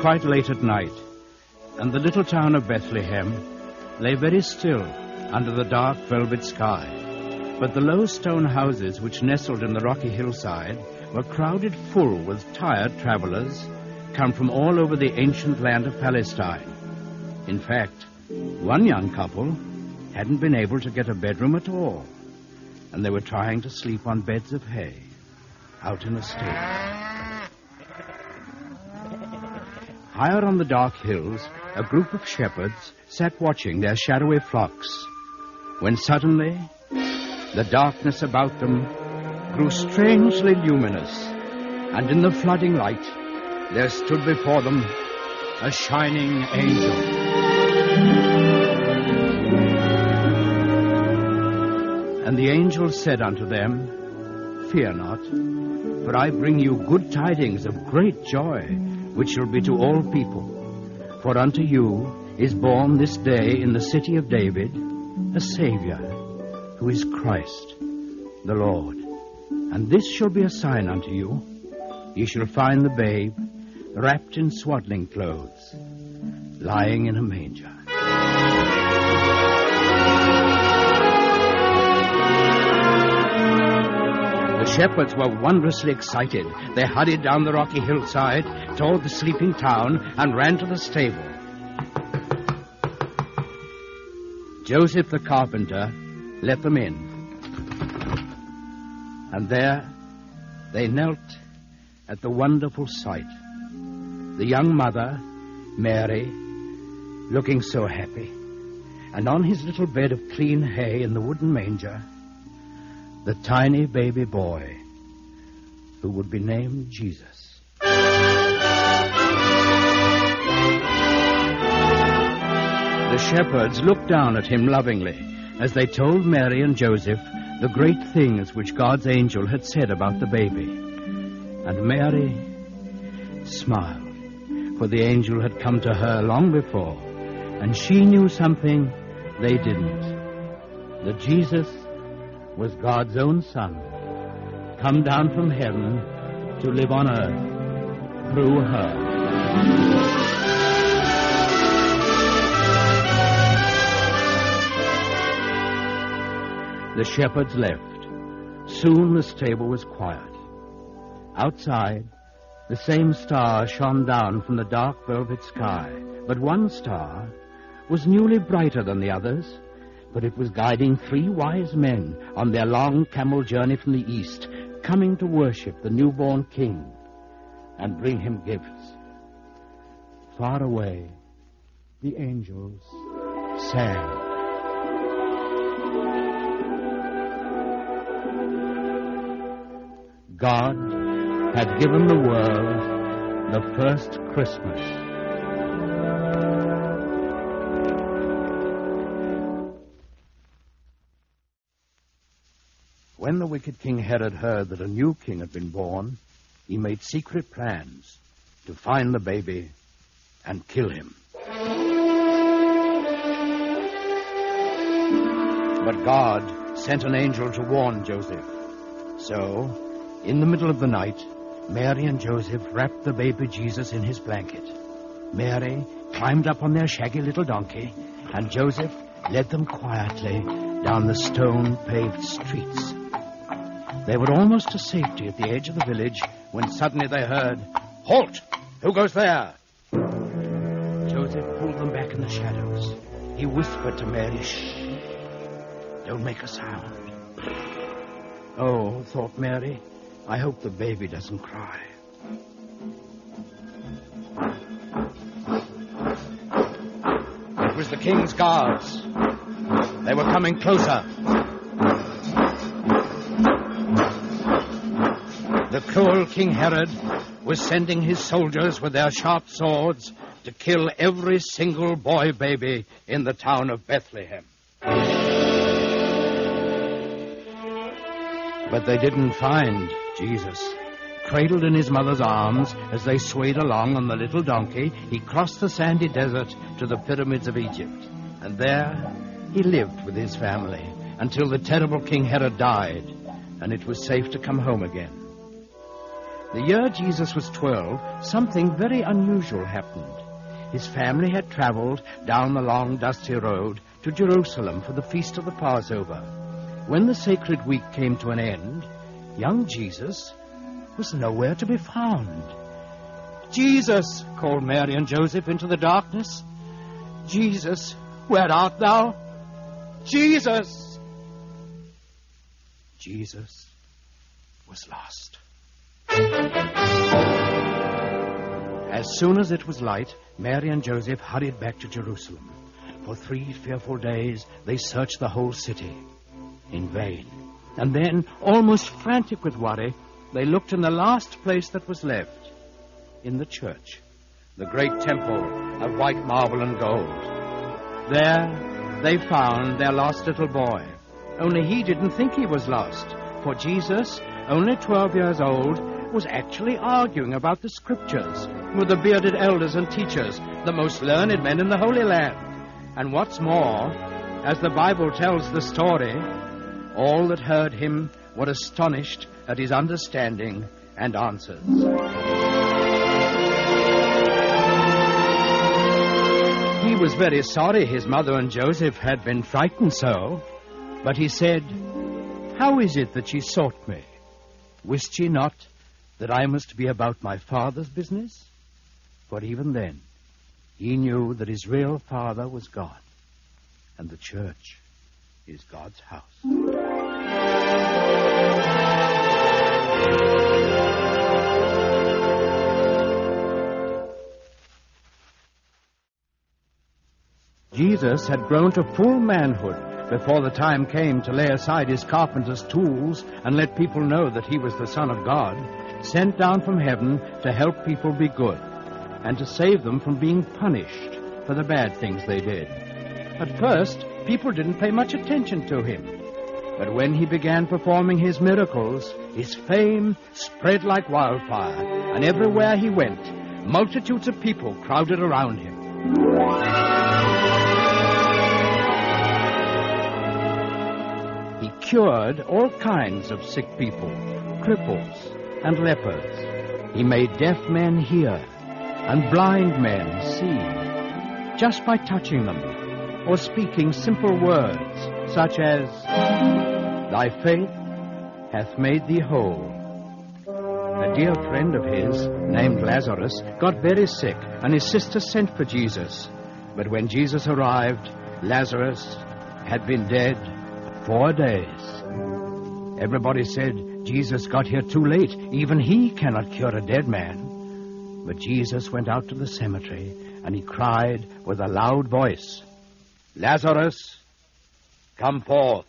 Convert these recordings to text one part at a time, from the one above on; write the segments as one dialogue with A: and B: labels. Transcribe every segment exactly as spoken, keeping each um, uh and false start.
A: quite late at night, and the little town of Bethlehem lay very still under the dark velvet sky. But the low stone houses which nestled in the rocky hillside were crowded full with tired travelers come from all over the ancient land of Palestine. In fact, one young couple hadn't been able to get a bedroom at all, and they were trying to sleep on beds of hay out in a stable. Higher on the dark hills, a group of shepherds sat watching their shadowy flocks, when suddenly the darkness about them grew strangely luminous, and in the flooding light there stood before them a shining angel. And the angel said unto them, Fear not, for I bring you good tidings of great joy, which shall be to all people. For unto you is born this day in the city of David a Savior, who is Christ the Lord. And this shall be a sign unto you. Ye shall find the babe wrapped in swaddling clothes, lying in a manger. The shepherds were wondrously excited. They hurried down the rocky hillside toward the sleeping town and ran to the stable. Joseph the carpenter let them in. And there they knelt at the wonderful sight. The young mother, Mary, looking so happy, and on his little bed of clean hay in the wooden manger, the tiny baby boy who would be named Jesus. The shepherds looked down at him lovingly as they told Mary and Joseph the great things which God's angel had said about the baby. And Mary smiled, for the angel had come to her long before, and she knew something they didn't, that Jesus was God's own Son, come down from heaven to live on earth through her. The shepherds left. Soon the stable was quiet. Outside, the same star shone down from the dark velvet sky, but one star was newly brighter than the others, but it was guiding three wise men on their long camel journey from the east, coming to worship the newborn king and bring him gifts. Far away, the angels sang. God had given the world the first Christmas. When the wicked King Herod heard that a new king had been born, he made secret plans to find the baby and kill him. But God sent an angel to warn Joseph. So, in the middle of the night, Mary and Joseph wrapped the baby Jesus in his blanket. Mary climbed up on their shaggy little donkey, and Joseph led them quietly down the stone-paved streets. They were almost to safety at the edge of the village when suddenly they heard, "Halt! Who goes there?" Joseph pulled them back in the shadows. He whispered to Mary, "Shh! Don't make a sound." Oh, thought Mary, I hope the baby doesn't cry. It was the king's guards. They were coming closer. The cruel King Herod was sending his soldiers with their sharp swords to kill every single boy baby in the town of Bethlehem. But they didn't find Jesus. Cradled in his mother's arms as they swayed along on the little donkey, he crossed the sandy desert to the pyramids of Egypt. And there he lived with his family until the terrible King Herod died, and it was safe to come home again. The year Jesus was twelve, something very unusual happened. His family had traveled down the long, dusty road to Jerusalem for the feast of the Passover. When the sacred week came to an end, young Jesus was nowhere to be found. "Jesus," called Mary and Joseph into the darkness. "Jesus, where art thou? Jesus!" Jesus was lost. As soon as it was light, Mary and Joseph hurried back to Jerusalem. For three fearful days, they searched the whole city. In vain. And then, almost frantic with worry, they looked in the last place that was left, in the church, the great temple of white marble and gold. There, they found their lost little boy. Only he didn't think he was lost, for Jesus, only twelve years old, was actually arguing about the scriptures with the bearded elders and teachers, the most learned men in the Holy Land. And what's more, as the Bible tells the story, all that heard him were astonished at his understanding and answers. He was very sorry his mother and Joseph had been frightened so, but he said, "How is it that ye sought me? Wist ye not that I must be about my Father's business?" For even then, he knew that his real father was God, and the church is God's house. Jesus had grown to full manhood before the time came to lay aside his carpenter's tools and let people know that he was the Son of God, sent down from heaven to help people be good and to save them from being punished for the bad things they did. At first, people didn't pay much attention to him. But when he began performing his miracles, his fame spread like wildfire, and everywhere he went, multitudes of people crowded around him. He cured all kinds of sick people, cripples and lepers. He made deaf men hear and blind men see, just by touching them or speaking simple words such as, "Thy faith hath made thee whole." A dear friend of his, named Lazarus, got very sick, and his sister sent for Jesus. But when Jesus arrived, Lazarus had been dead four days. Everybody said, "Jesus got here too late. Even he cannot cure a dead man." But Jesus went out to the cemetery, and he cried with a loud voice, "Lazarus, come forth."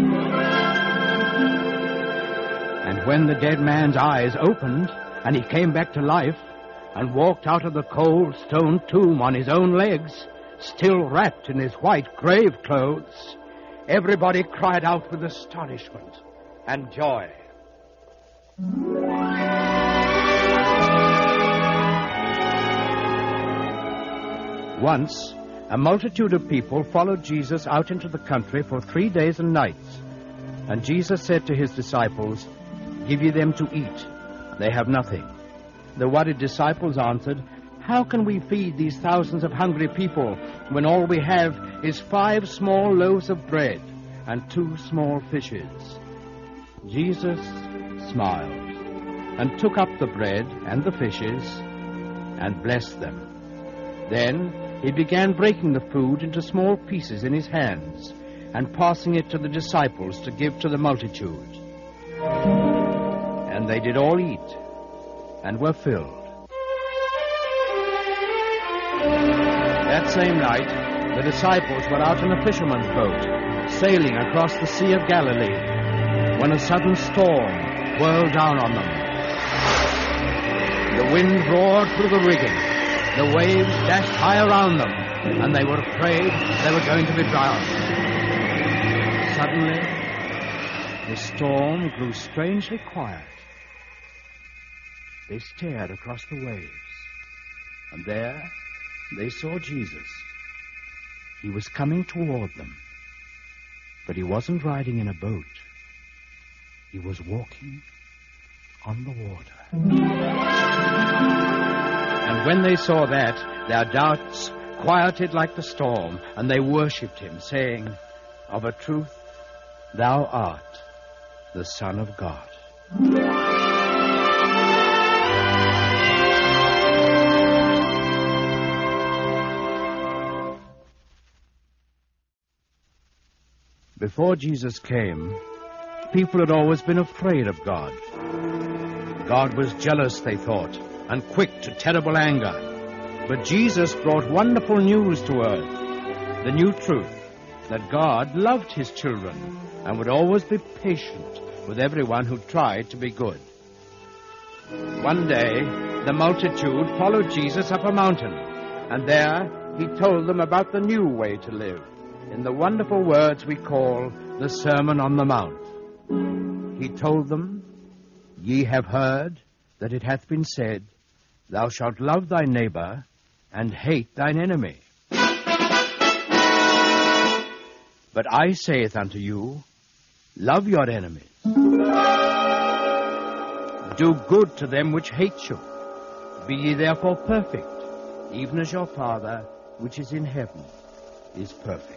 A: And when the dead man's eyes opened, and he came back to life, and walked out of the cold stone tomb on his own legs, still wrapped in his white grave clothes, everybody cried out with astonishment and joy. Once, a multitude of people followed Jesus out into the country for three days and nights. And Jesus said to his disciples, "Give ye them to eat." They have nothing. The worried disciples answered, "How can we feed these thousands of hungry people when all we have is five small loaves of bread and two small fishes?" Jesus smiled and took up the bread and the fishes and blessed them. Then he began breaking the food into small pieces in his hands and passing it to the disciples to give to the multitude. And they did all eat and were filled. That same night, the disciples were out in a fisherman's boat, sailing across the Sea of Galilee, when a sudden storm whirled down on them. The wind roared through the rigging, the waves dashed high around them, and they were afraid they were going to be drowned. Suddenly, the storm grew strangely quiet. They stared across the waves, and there they saw Jesus. He was coming toward them, but he wasn't riding in a boat. He was walking on the water. And when they saw that, their doubts quieted like the storm, and they worshipped him, saying, "Of a truth, thou art the Son of God." Before Jesus came, people had always been afraid of God. God was jealous, they thought, and quick to terrible anger. But Jesus brought wonderful news to earth, the new truth that God loved his children and would always be patient with everyone who tried to be good. One day, the multitude followed Jesus up a mountain, and there he told them about the new way to live, in the wonderful words we call the Sermon on the Mount. He told them, "Ye have heard that it hath been said, Thou shalt love thy neighbor and hate thine enemy. But I saith unto you, love your enemies. Do good to them which hate you. Be ye therefore perfect, even as your Father which is in heaven is perfect."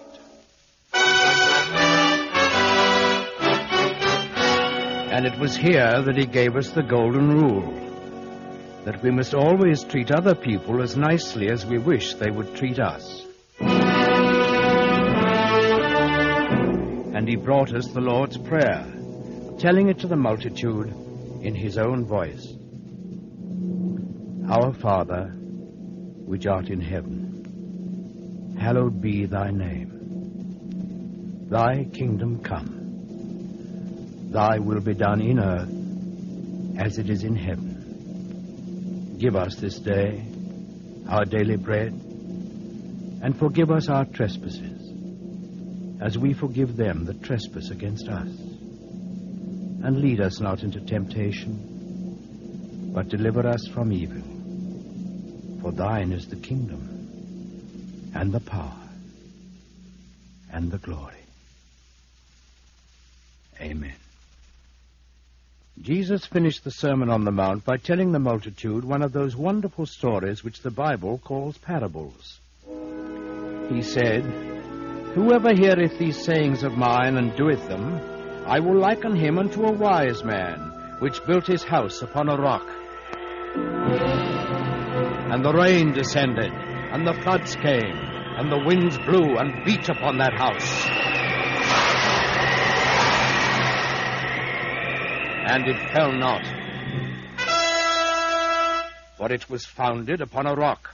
A: And it was here that he gave us the golden rule, that we must always treat other people as nicely as we wish they would treat us. And he brought us the Lord's Prayer, telling it to the multitude in his own voice. Our Father, which art in heaven, hallowed be thy name. Thy kingdom come. Thy will be done in earth as it is in heaven. Give us this day our daily bread, and forgive us our trespasses, as we forgive them that trespass against us. And lead us not into temptation, but deliver us from evil. For thine is the kingdom, and the power, and the glory. Amen. Jesus finished the Sermon on the Mount by telling the multitude one of those wonderful stories which the Bible calls parables. He said, "Whoever heareth these sayings of mine and doeth them, I will liken him unto a wise man, which built his house upon a rock. And the rain descended, and the floods came, and the winds blew and beat upon that house. And it fell not, for it was founded upon a rock.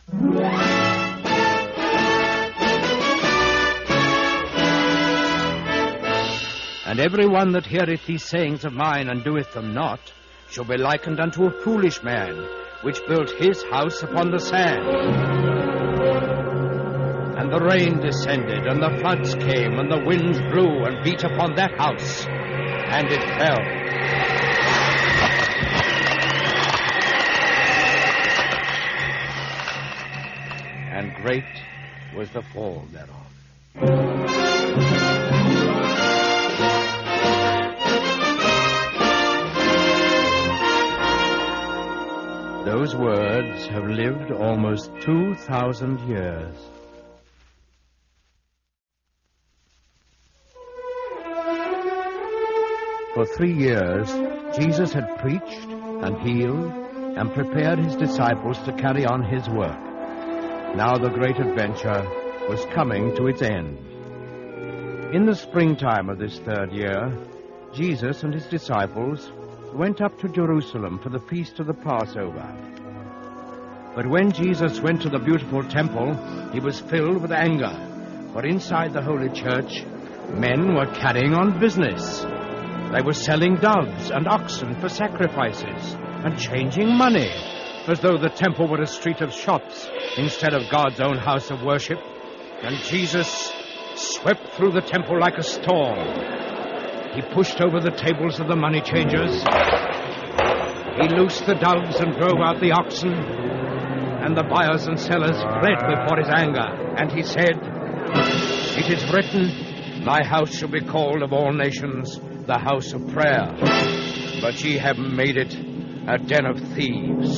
A: And every one that heareth these sayings of mine and doeth them not shall be likened unto a foolish man, which built his house upon the sand. And the rain descended, and the floods came, and the winds blew and beat upon that house, and it fell. And great was the fall thereof." Those words have lived almost two thousand years. For three years, Jesus had preached and healed and prepared his disciples to carry on his work. Now the great adventure was coming to its end. In the springtime of this third year, Jesus and his disciples went up to Jerusalem for the feast of the Passover. But when Jesus went to the beautiful temple, he was filled with anger, for inside the holy church, men were carrying on business. They were selling doves and oxen for sacrifices and changing money, as though the temple were a street of shops instead of God's own house of worship. And Jesus swept through the temple like a storm. He pushed over the tables of the money changers. He loosed the doves and drove out the oxen. And the buyers and sellers fled before his anger. And he said, "It is written, my house shall be called of all nations the house of prayer. But ye have made it a den of thieves.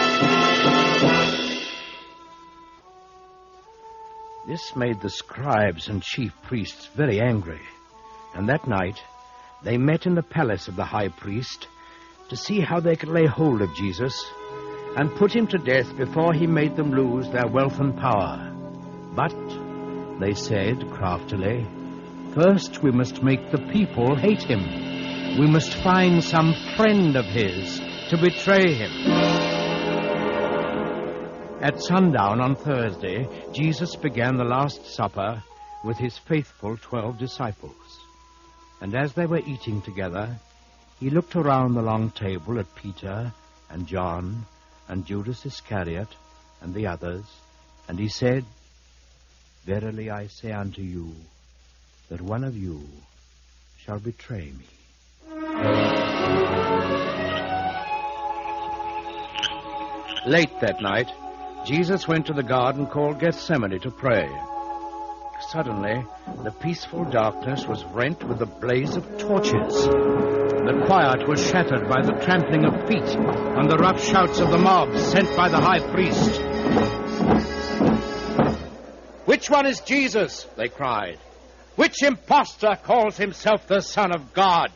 A: This made the scribes and chief priests very angry, and that night they met in the palace of the high priest to see how they could lay hold of Jesus and put him to death before he made them lose their wealth and power. But, they said craftily, first we must make the people hate him. We must find some friend of his to betray him. At sundown on Thursday, Jesus began the Last Supper with his faithful twelve disciples. And as they were eating together, he looked around the long table at Peter and John and Judas Iscariot and the others, and he said, Verily I say unto you, that one of you shall betray me. Late that night, Jesus went to the garden called Gethsemane to pray. Suddenly, the peaceful darkness was rent with the blaze of torches. The quiet was shattered by the trampling of feet and the rough shouts of the mob sent by the high priest. Which one is Jesus? They cried. Which impostor calls himself the Son of God?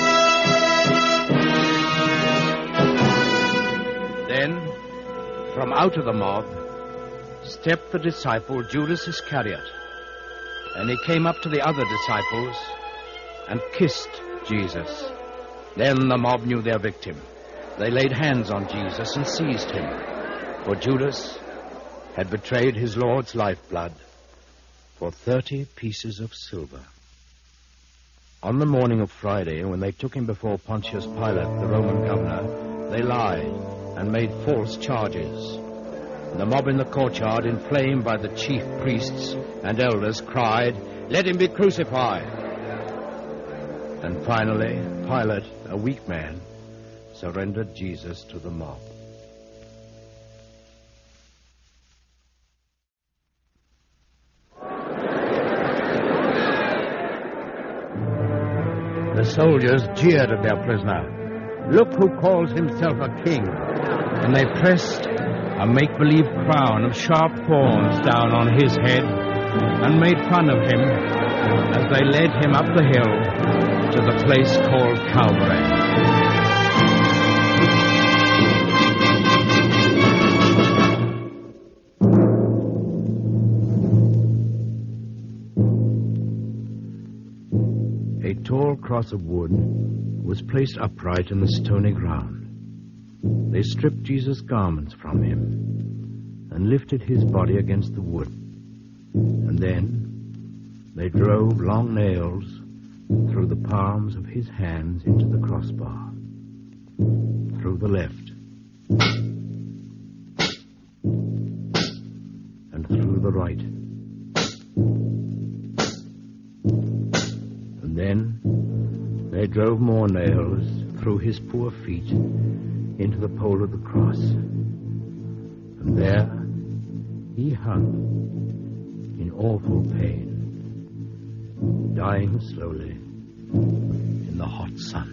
A: Then, from out of the mob, stepped the disciple Judas Iscariot. And he came up to the other disciples and kissed Jesus. Then the mob knew their victim. They laid hands on Jesus and seized him, for Judas had betrayed his Lord's lifeblood for thirty pieces of silver. On the morning of Friday, when they took him before Pontius Pilate, the Roman governor, they lied and made false charges. The mob in the courtyard, inflamed by the chief priests and elders, cried, Let him be crucified. And finally, Pilate, a weak man, surrendered Jesus to the mob. The soldiers jeered at their prisoner. Look who calls himself a king. And they pressed a make-believe crown of sharp thorns down on his head and made fun of him as they led him up the hill to the place called Calvary. A tall cross of wood was placed upright in the stony ground. They stripped Jesus' garments from him and lifted his body against the wood. And then they drove long nails through the palms of his hands into the crossbar, through the left, and through the right. And then they drove more nails through his poor feet into the pole of the cross. And there he hung in awful pain, dying slowly in the hot sun.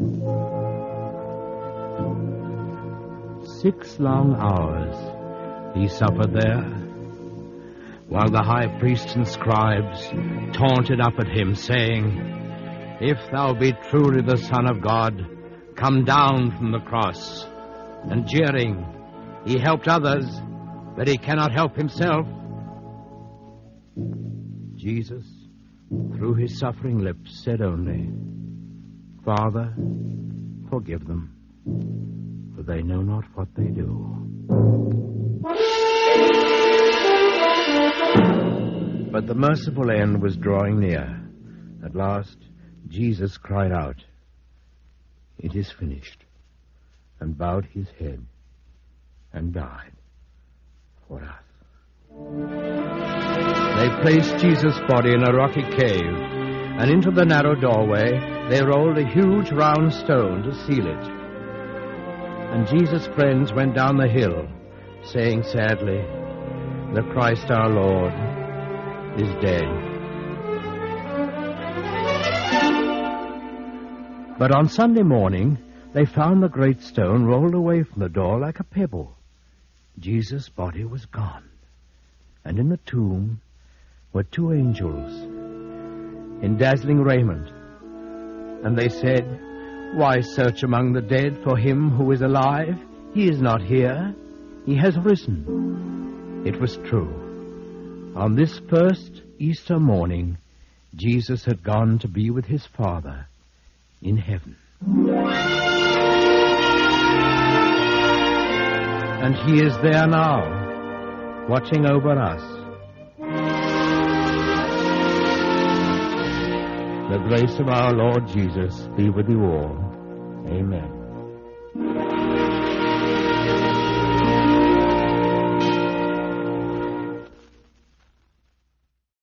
A: Six long hours he suffered there, while the high priests and scribes taunted up at him, saying, If thou be truly the Son of God, come down from the cross. And jeering, he helped others, but he cannot help himself. Jesus, through his suffering lips, said only, Father, forgive them, for they know not what they do. But the merciful end was drawing near. At last, Jesus cried out, It is finished, and bowed his head and died for us. They placed Jesus' body in a rocky cave, and into the narrow doorway they rolled a huge round stone to seal it. And Jesus' friends went down the hill, saying sadly, The Christ our Lord is dead. But on Sunday morning, they found the great stone rolled away from the door like a pebble. Jesus' body was gone. And in the tomb were two angels in dazzling raiment. And they said, "Why search among the dead for him who is alive? He is not here. He has risen." It was true. On this first Easter morning, Jesus had gone to be with his Father in heaven. And he is there now, watching over us. The grace of our Lord Jesus be with you all. Amen.